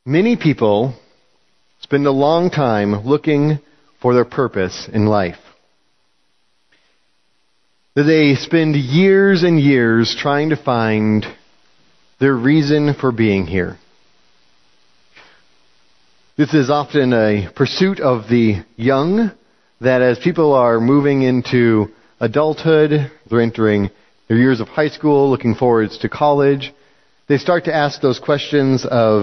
Many people spend a long time looking for their purpose in life. They spend years and years trying to find their reason for being here. This is often a pursuit of the young, that as people are moving into adulthood, they're entering their years of high school, looking forwards to college, they start to ask those questions of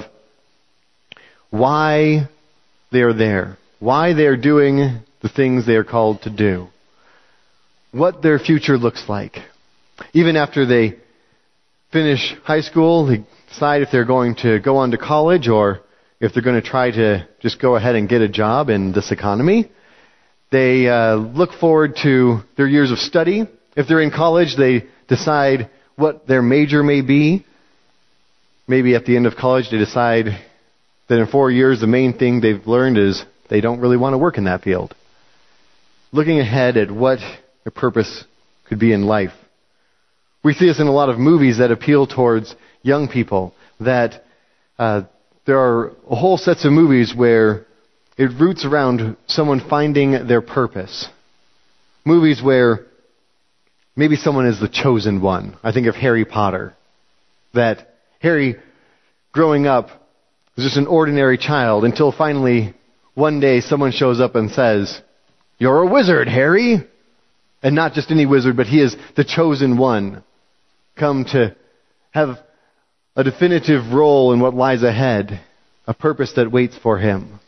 why they are there, why they are doing the things they are called to do, what their future looks like. Even after they finish high school, they decide if they're going to go on to college or if they're going to try to just go ahead and get a job in this economy. They look forward to their years of study. If they're in college, they decide what their major may be. Maybe at the end of college, they decide that in 4 years, the main thing they've learned is they don't really want to work in that field. Looking ahead at what their purpose could be in life. We see this in a lot of movies that appeal towards young people, that there are a whole sets of movies where it roots around someone finding their purpose. Movies where maybe someone is the chosen one. I think of Harry Potter. That Harry, growing up, was just an ordinary child until finally one day someone shows up and says, "You're a wizard, Harry." And not just any wizard, but he is the chosen one, come to have a definitive role in what lies ahead, a purpose that waits for him.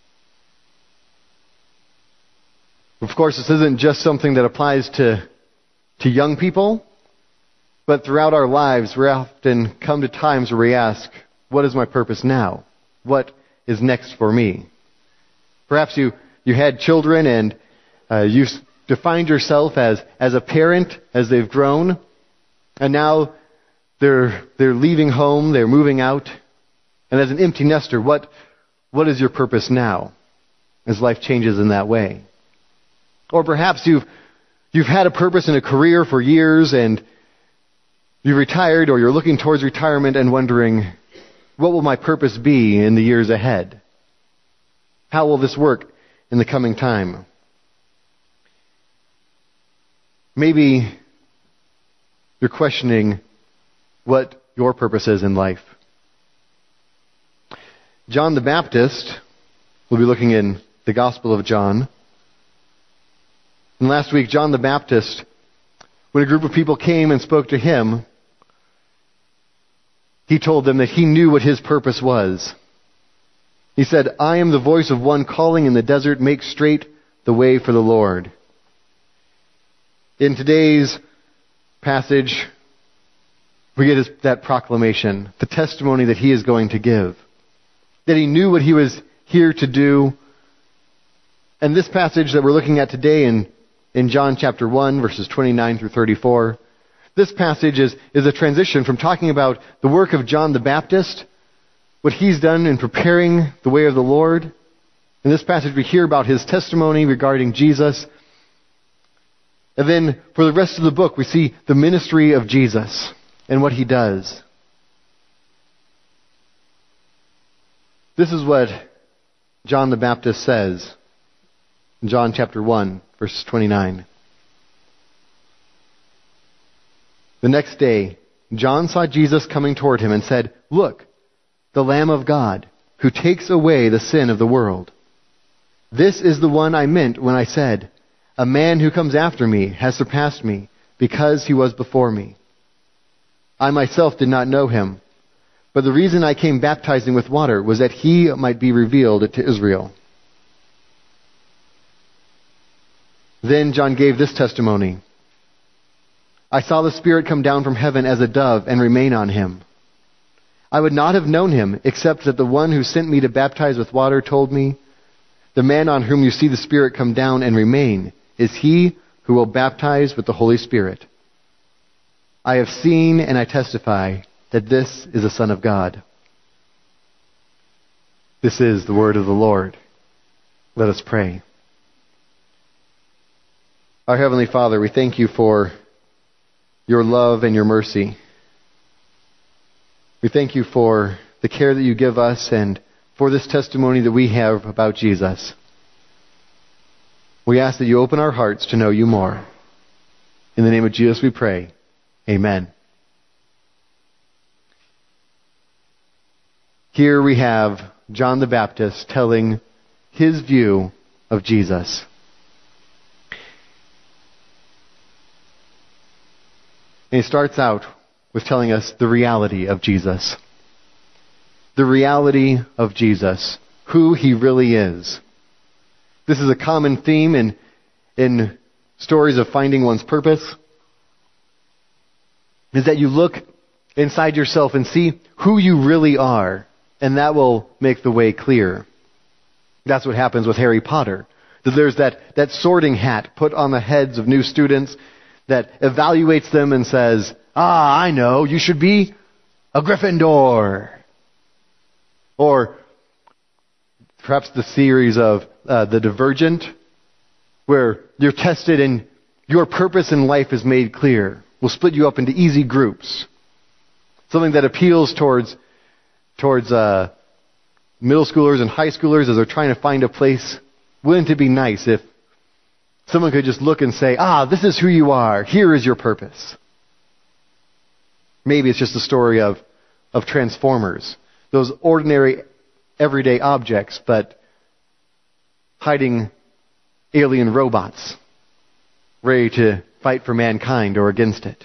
Of course, this isn't just something that applies to young people, but throughout our lives, we often come to times where we ask, what is my purpose now? What is next for me? Perhaps you had children and you defined yourself as a parent as they've grown, and now they're leaving home, they're moving out, and as an empty nester, what is your purpose now as life changes in that way? Or perhaps you've had a purpose in a career for years and you've retired, or you're looking towards retirement and wondering, what will my purpose be in the years ahead? How will this work in the coming time? Maybe you're questioning what your purpose is in life. John the Baptist, we'll be looking in the Gospel of John. And last week, John the Baptist, when a group of people came and spoke to him, he told them that he knew what his purpose was. He said, "I am the voice of one calling in the desert, make straight the way for the Lord." In today's passage, we get that proclamation, the testimony that he is going to give. That he knew what he was here to do. And this passage that we're looking at today in John chapter 1, verses 29 through 34, this passage is a transition from talking about the work of John the Baptist, what he's done in preparing the way of the Lord. In this passage we hear about his testimony regarding Jesus. And then for the rest of the book we see the ministry of Jesus and what he does. This is what John the Baptist says in John chapter 1, verse 29. The next day, John saw Jesus coming toward him and said, "Look, the Lamb of God, who takes away the sin of the world. This is the one I meant when I said, 'A man who comes after me has surpassed me, because he was before me.' I myself did not know him, but the reason I came baptizing with water was that he might be revealed to Israel." Then John gave this testimony. "I saw the Spirit come down from heaven as a dove and remain on him. I would not have known him except that the one who sent me to baptize with water told me, 'The man on whom you see the Spirit come down and remain is he who will baptize with the Holy Spirit.' I have seen and I testify that this is the Son of God." This is the word of the Lord. Let us pray. Our Heavenly Father, we thank you for your love and your mercy. We thank you for the care that you give us and for this testimony that we have about Jesus. We ask that you open our hearts to know you more. In the name of Jesus we pray. Amen. Here we have John the Baptist telling his view of Jesus. And he starts out with telling us the reality of Jesus. The reality of Jesus. Who he really is. This is a common theme in stories of finding one's purpose. Is that you look inside yourself and see who you really are. And that will make the way clear. That's what happens with Harry Potter. There's that sorting hat put on the heads of new students that evaluates them and says, I know, you should be a Gryffindor. Or perhaps the series of The Divergent, where you're tested and your purpose in life is made clear. We'll split you up into easy groups. Something that appeals towards middle schoolers and high schoolers as they're trying to find a place. Wouldn't it be nice if someone could just look and say, this is who you are. Here is your purpose. Maybe it's just the story of Transformers. Those ordinary, everyday objects, but hiding alien robots, ready to fight for mankind or against it.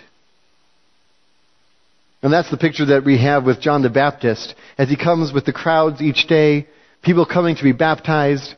And that's the picture that we have with John the Baptist as he comes with the crowds each day, people coming to be baptized,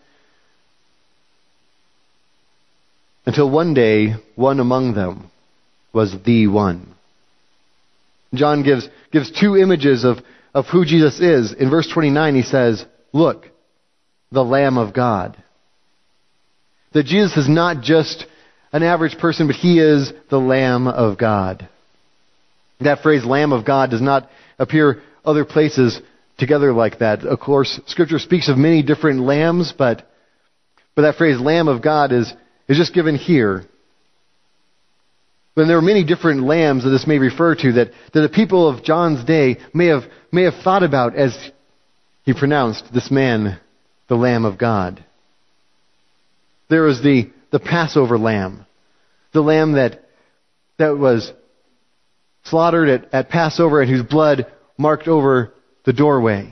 until one day, one among them was the one. John gives two images of who Jesus is. In verse 29 he says, look, the Lamb of God. That Jesus is not just an average person, but he is the Lamb of God. That phrase, Lamb of God, does not appear other places together like that. Of course, Scripture speaks of many different lambs, but that phrase, Lamb of God, is just given here. But there are many different lambs that this may refer to that the people of John's day may have thought about as he pronounced this man the Lamb of God. There was the Passover lamb, the lamb that was slaughtered at Passover and whose blood marked over the doorway.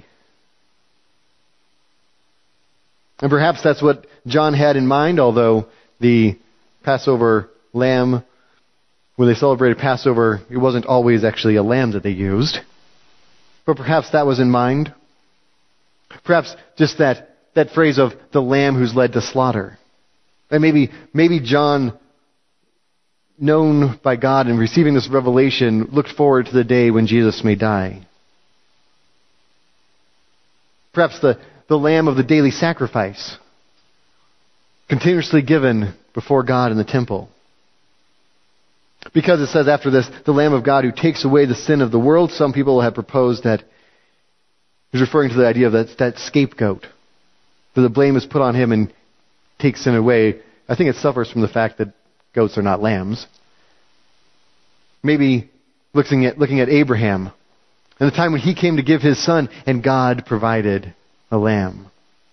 And perhaps that's what John had in mind, although the Passover lamb, when they celebrated Passover, it wasn't always actually a lamb that they used. But perhaps that was in mind. Perhaps just that phrase of the lamb who's led to slaughter. And maybe John, known by God and receiving this revelation, looked forward to the day when Jesus may die. Perhaps the lamb of the daily sacrifice, continuously given before God in the temple. Because it says after this, the Lamb of God who takes away the sin of the world, some people have proposed that he's referring to the idea of that scapegoat. That the blame is put on him and takes sin away. I think it suffers from the fact that goats are not lambs. Maybe looking at Abraham and the time when he came to give his son and God provided a lamb.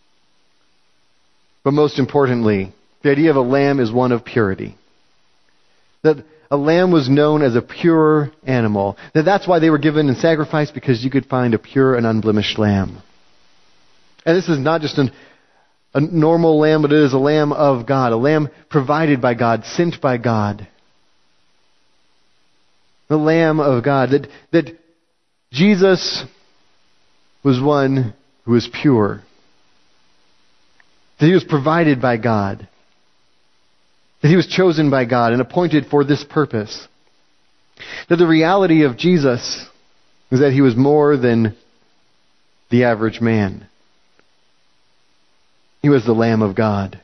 But most importantly, the idea of a lamb is one of purity. That a lamb was known as a pure animal. That's why they were given in sacrifice, because you could find a pure and unblemished lamb. And this is not just a normal lamb, but it is a lamb of God, a lamb provided by God, sent by God. The Lamb of God. That Jesus was one who was pure. That he was provided by God. That he was chosen by God and appointed for this purpose. That the reality of Jesus was that he was more than the average man. He was the Lamb of God.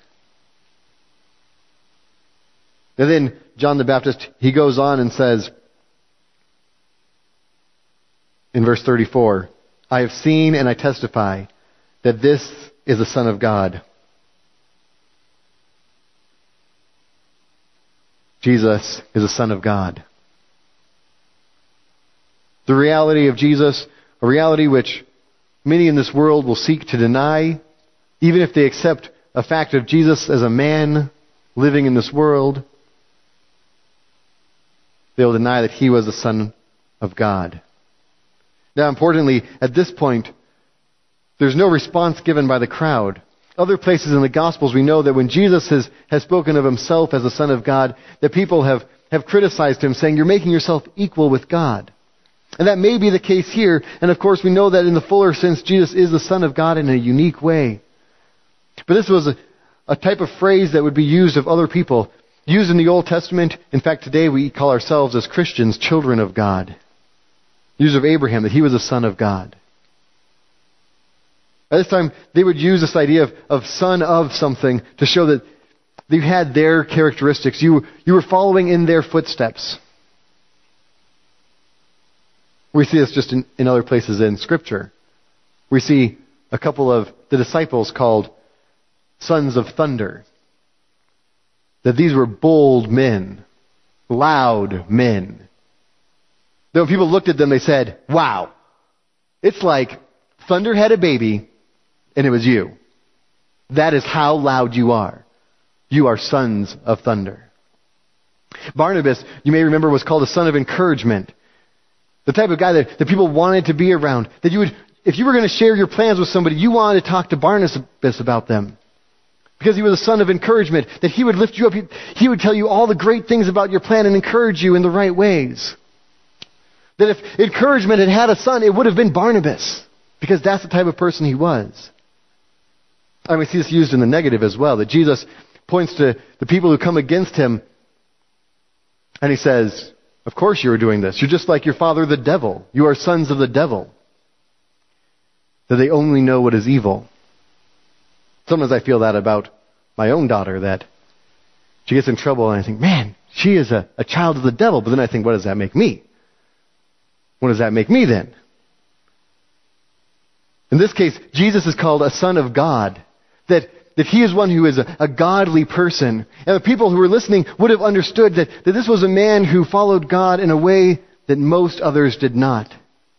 And then John the Baptist, he goes on and says, in verse 34, I have seen and I testify that this is the Son of God. Jesus is the Son of God. The reality of Jesus, a reality which many in this world will seek to deny, even if they accept a fact of Jesus as a man living in this world, they will deny that he was the Son of God. Now, importantly, at this point, there's no response given by the crowd. Other places in the Gospels, we know that when Jesus has spoken of himself as the Son of God, that people have criticized him, saying, "You're making yourself equal with God." And that may be the case here. And of course, we know that in the fuller sense, Jesus is the Son of God in a unique way. But this was a type of phrase that would be used of other people, used in the Old Testament. In fact, today we call ourselves as Christians children of God. Used of Abraham, that he was a son of God. At this time, they would use this idea of son of something to show that they had their characteristics. You were following in their footsteps. We see this just in other places in Scripture. We see a couple of the disciples called sons of thunder. That these were bold men, loud men. That when people looked at them, they said, "Wow, it's like thunder had a baby and it was you. That is how loud you are. You are sons of thunder." Barnabas, you may remember, was called a son of encouragement. The type of guy that people wanted to be around. That if you were going to share your plans with somebody, you wanted to talk to Barnabas about them. Because he was a son of encouragement. That he would lift you up. He would tell you all the great things about your plan and encourage you in the right ways. That if encouragement had a son, it would have been Barnabas. Because that's the type of person he was. And we see this used in the negative as well. That Jesus points to the people who come against him. And he says, "Of course you are doing this. You're just like your father the devil. You are sons of the devil." That they only know what is evil. Sometimes I feel that about my own daughter, that she gets in trouble and I think, man, she is a child of the devil. But then I think, what does that make me? What does that make me then? In this case, Jesus is called a son of God. That he is one who is a godly person. And the people who were listening would have understood that this was a man who followed God in a way that most others did not.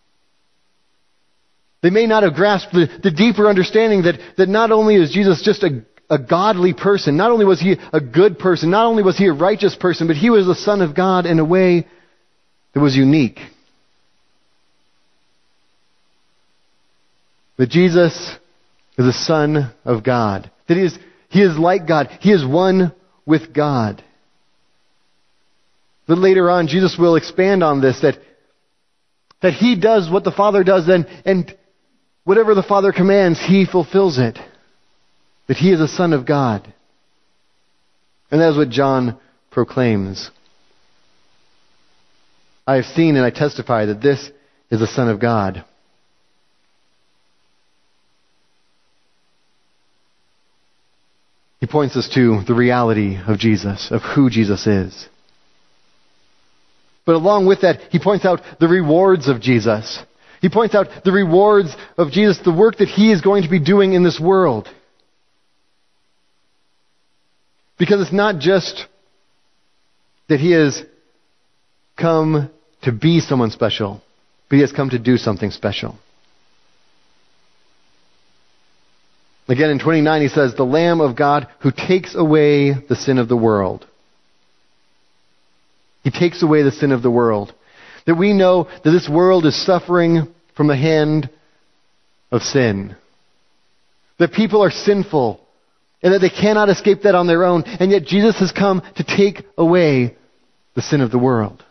They may not have grasped the deeper understanding that not only is Jesus just a godly person, not only was he a good person, not only was he a righteous person, but he was the Son of God in a way that was unique. That Jesus is the Son of God. That he is like God. He is one with God. But later on, Jesus will expand on this, that he does what the Father does, and whatever the Father commands, he fulfills it. That he is a Son of God. And that is what John proclaims. I have seen and I testify that this is the Son of God. He points us to the reality of Jesus, of who Jesus is. But along with that, he points out the rewards of Jesus. He points out the rewards of Jesus, the work that he is going to be doing in this world. Because it's not just that he has come to be someone special, but he has come to do something special. Again, in 29, he says, "The Lamb of God who takes away the sin of the world." He takes away the sin of the world. That we know that this world is suffering from the hand of sin. That people are sinful. And that they cannot escape that on their own. And yet Jesus has come to take away the sin of the world.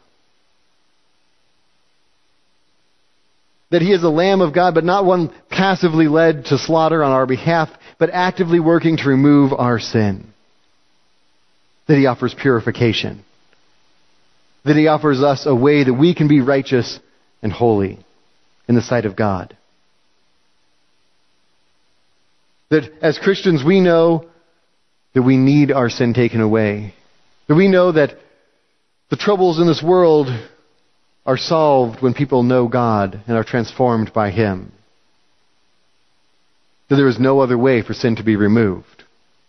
That he is the Lamb of God, but not one passively led to slaughter on our behalf, but actively working to remove our sin. That he offers purification. That he offers us a way that we can be righteous and holy in the sight of God. That as Christians we know that we need our sin taken away. That we know that the troubles in this world are solved when people know God and are transformed by him. That there is no other way for sin to be removed.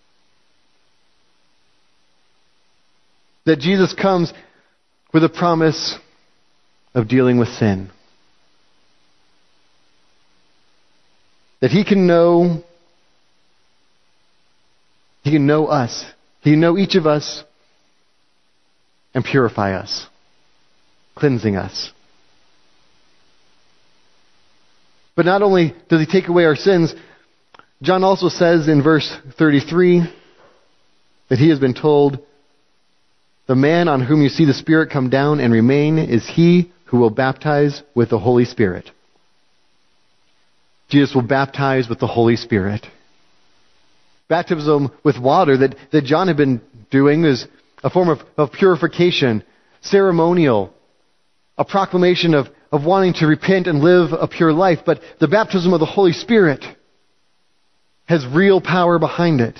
That Jesus comes with a promise of dealing with sin. that He can know us. He can know each of us and purify us, cleansing us. But not only does He take away our sins, John also says in verse 33 that he has been told, "The man on whom you see the Spirit come down and remain is he who will baptize with the Holy Spirit." Jesus will baptize with the Holy Spirit. Baptism with water that John had been doing is a form of purification, ceremonial, a proclamation of wanting to repent and live a pure life. But the baptism of the Holy Spirit has real power behind it.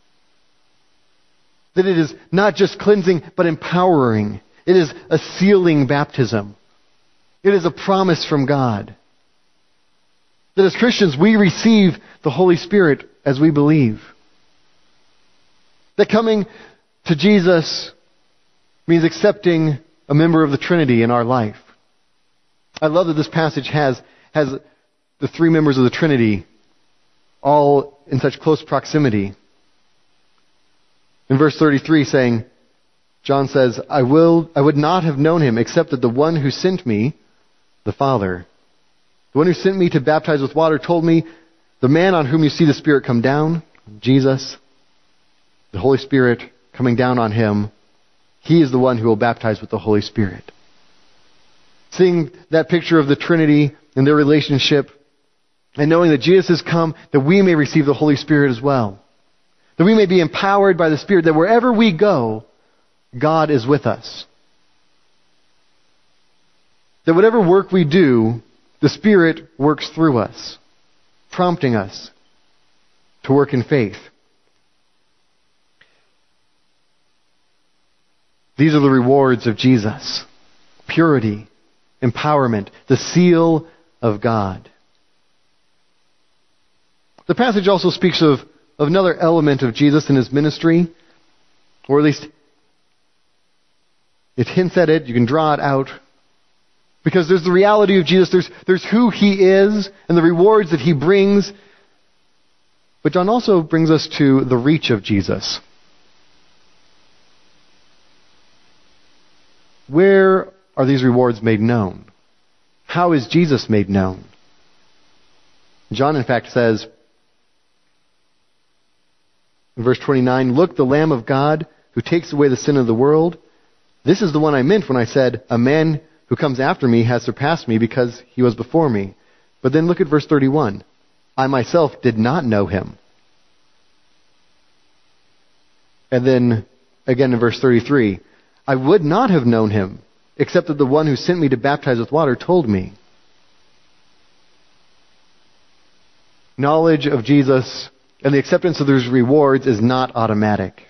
That it is not just cleansing, but empowering. It is a sealing baptism. It is a promise from God. That as Christians, we receive the Holy Spirit as we believe. That coming to Jesus means accepting a member of the Trinity in our life. I love that this passage has the three members of the Trinity all in such close proximity. In verse 33 saying, John says, I would not have known him except that the one who sent me, the Father, the one who sent me to baptize with water told me, the man on whom you see the Spirit come down, Jesus, the Holy Spirit coming down on him, he is the one who will baptize with the Holy Spirit. Seeing that picture of the Trinity and their relationship, and knowing that Jesus has come that we may receive the Holy Spirit as well. That we may be empowered by the Spirit, that wherever we go, God is with us. That whatever work we do, the Spirit works through us, prompting us to work in faith. These are the rewards of Jesus. Purity, empowerment, the seal of God. The passage also speaks of another element of Jesus in his ministry, or at least it hints at it, you can draw it out. Because there's the reality of Jesus, there's who he is and the rewards that he brings. But John also brings us to the reach of Jesus. Where are these rewards made known? How is Jesus made known? John, in fact, says, in verse 29, look, the Lamb of God who takes away the sin of the world. This is the one I meant when I said, a man who comes after me has surpassed me because he was before me. But then look at verse 31. I myself did not know him. And then again in verse 33, I would not have known him except that the one who sent me to baptize with water told me. Knowledge of Jesus and the acceptance of those rewards is not automatic.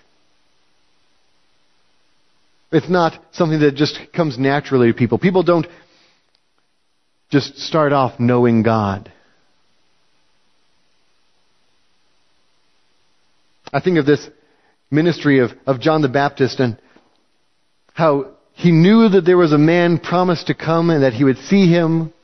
It's not something that just comes naturally to people. People don't just start off knowing God. I think of this ministry of John the Baptist and how he knew that there was a man promised to come and that he would see him.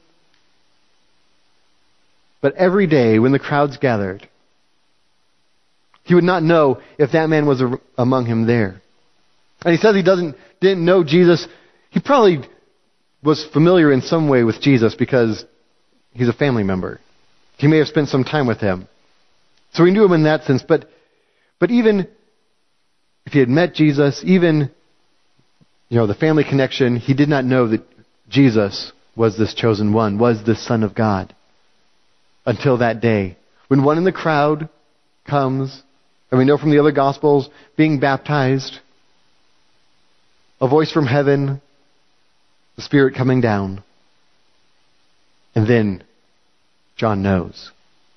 But every day when the crowds gathered, he would not know if that man was among him there. And he says he didn't know Jesus. He probably was familiar in some way with Jesus because he's a family member. He may have spent some time with him. So he knew him in that sense. But even if he had met Jesus, even the family connection, he did not know that Jesus was this chosen one, was this Son of God. Until that day, when one in the crowd comes, and we know from the other Gospels, being baptized, a voice from heaven, the Spirit coming down, and then John knows.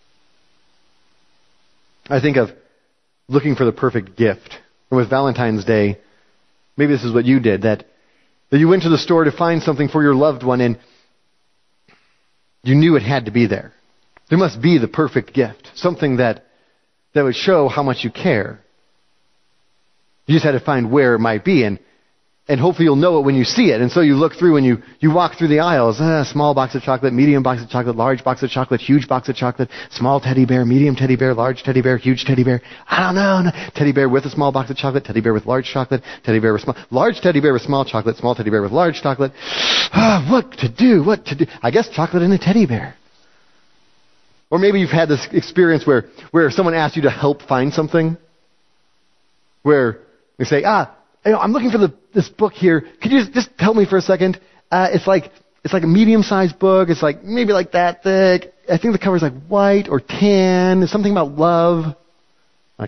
I think of looking for the perfect gift. And with Valentine's Day, maybe this is what you did, that you went to the store to find something for your loved one and you knew it had to be there. There must be the perfect gift, something that would show how much you care. You just had to find where it might be, and And hopefully you'll know it when you see it. And so you look through and you walk through the aisles. Small box of chocolate, medium box of chocolate, large box of chocolate, huge box of chocolate, small teddy bear, medium teddy bear, large teddy bear, huge teddy bear. I don't know. Teddy bear with a small box of chocolate, teddy bear with large chocolate, teddy bear with large teddy bear with small teddy bear with large chocolate. What to do? I guess chocolate and a teddy bear. Or maybe you've had this experience where someone asks you to help find something. Where they say, I'm looking for this book here. Could you just help me for a second? It's like a medium-sized book. It's like maybe like that thick. I think the cover's like white or tan. There's something about love. Like,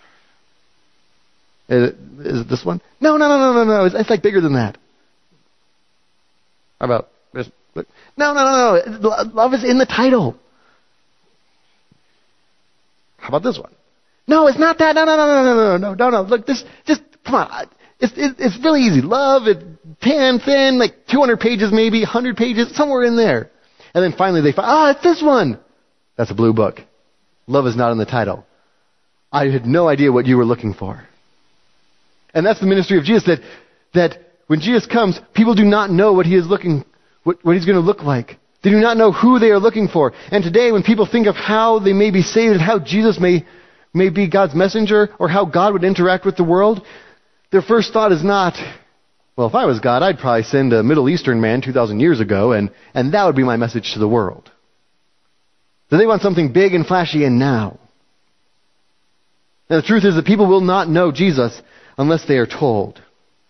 is it this one? No. It's like bigger than that. How about this? No. Love is in the title. How about this one? No, it's not that. No. Look, just come on. It's really easy. Love, tan, thin, like 200 pages maybe, 100 pages, somewhere in there. And then finally they find, it's this one. That's a blue book. Love is not in the title. I had no idea what you were looking for. And that's the ministry of Jesus, that when Jesus comes, people do not know what he is looking, what he's going to look like. They do not know who they are looking for. And today when people think of how they may be saved and how Jesus may be God's messenger or how God would interact with the world, their first thought is not, well, if I was God, I'd probably send a Middle Eastern man 2,000 years ago, and that would be my message to the world. So they want something big and flashy and now. And the truth is that people will not know Jesus unless they are told.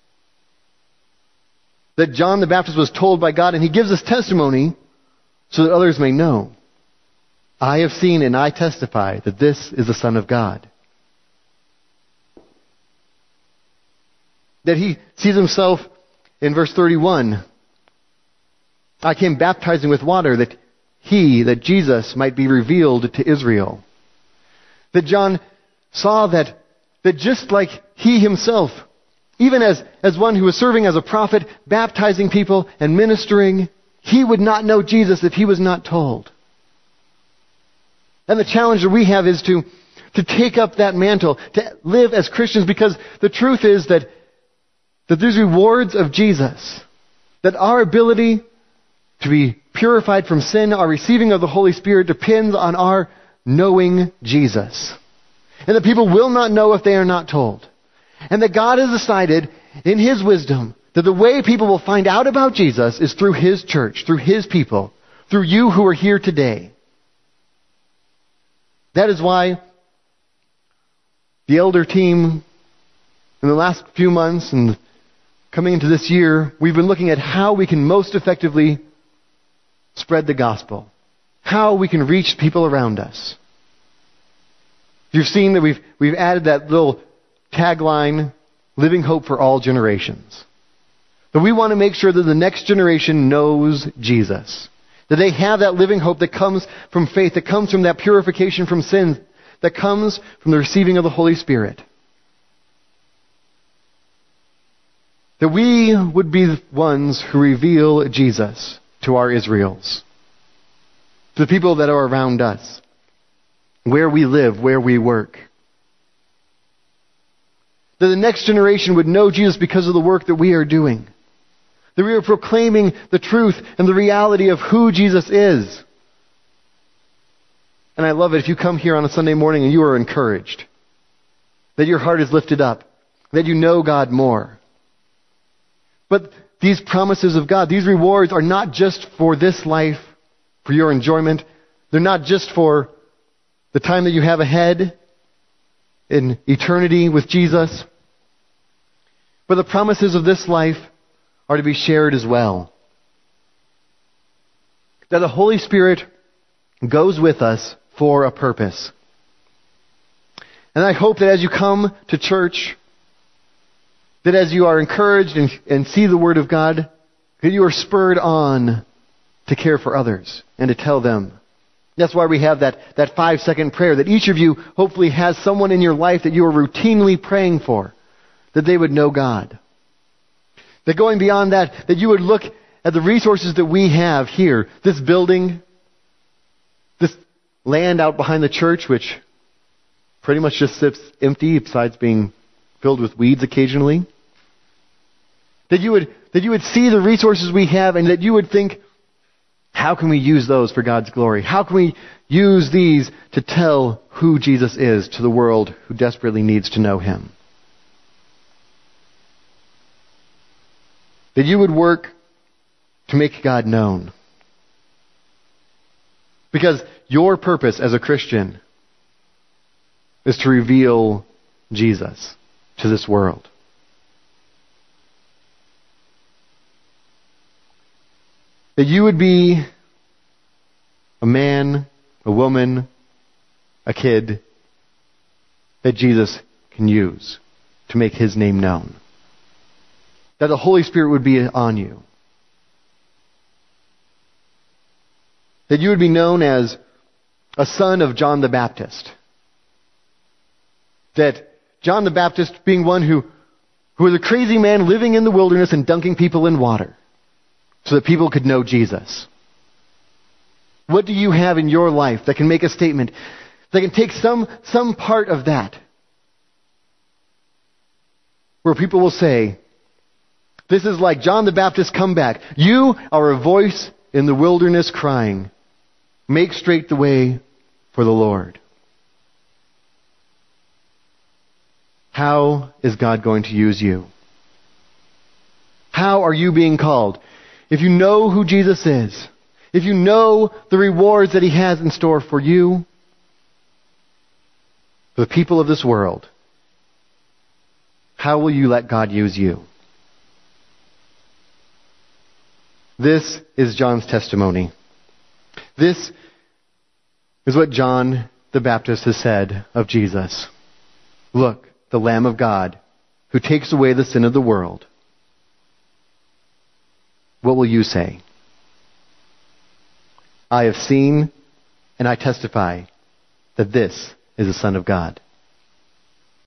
That John the Baptist was told by God, and he gives us testimony so that others may know. I have seen and I testify that this is the Son of God. That he sees himself in verse 31. I came baptizing with water that Jesus might be revealed to Israel. That John saw that just like he himself, even as one who was serving as a prophet, baptizing people and ministering, he would not know Jesus if he was not told. And the challenge that we have is to take up that mantle, to live as Christians, because the truth is that these rewards of Jesus, that our ability to be purified from sin, our receiving of the Holy Spirit, depends on our knowing Jesus. And that people will not know if they are not told. And that God has decided in his wisdom that the way people will find out about Jesus is through his church, through his people, through you who are here today. That is why the elder team in the last few months and coming into this year, we've been looking at how we can most effectively spread the gospel. How we can reach people around us. You've seen that we've added that little tagline, living hope for all generations. That we want to make sure that the next generation knows Jesus. That they have that living hope that comes from faith, that comes from that purification from sin, that comes from the receiving of the Holy Spirit. That we would be the ones who reveal Jesus to our Israels. To the people that are around us. Where we live, where we work. That the next generation would know Jesus because of the work that we are doing. That we are proclaiming the truth and the reality of who Jesus is. And I love it if you come here on a Sunday morning and you are encouraged. That your heart is lifted up. That you know God more. But these promises of God, these rewards are not just for this life, for your enjoyment. They're not just for the time that you have ahead in eternity with Jesus. But the promises of this life are to be shared as well. That the Holy Spirit goes with us for a purpose. And I hope that as you come to church, that as you are encouraged and see the Word of God, that you are spurred on to care for others and to tell them. That's why we have that 5-second prayer, that each of you hopefully has someone in your life that you are routinely praying for, that they would know God. That going beyond that you would look at the resources that we have here, this building, this land out behind the church, which pretty much just sits empty besides being filled with weeds occasionally. That you would see the resources we have and that you would think, how can we use those for God's glory? How can we use these to tell who Jesus is to the world who desperately needs to know Him? That you would work to make God known. Because your purpose as a Christian is to reveal Jesus to this world. That you would be a man, a woman, a kid that Jesus can use to make His name known. That the Holy Spirit would be on you. That you would be known as a son of John the Baptist. That John the Baptist being one who was a crazy man living in the wilderness and dunking people in water so that people could know Jesus. What do you have in your life that can make a statement, that can take some part of that, where people will say, this is like John the Baptist come back. You are a voice in the wilderness crying, make straight the way for the Lord. How is God going to use you? How are you being called? If you know who Jesus is, if you know the rewards that He has in store for you, for the people of this world, how will you let God use you? This is John's testimony. This is what John the Baptist has said of Jesus. Look, the Lamb of God, who takes away the sin of the world. What will you say? I have seen and I testify that this is the Son of God.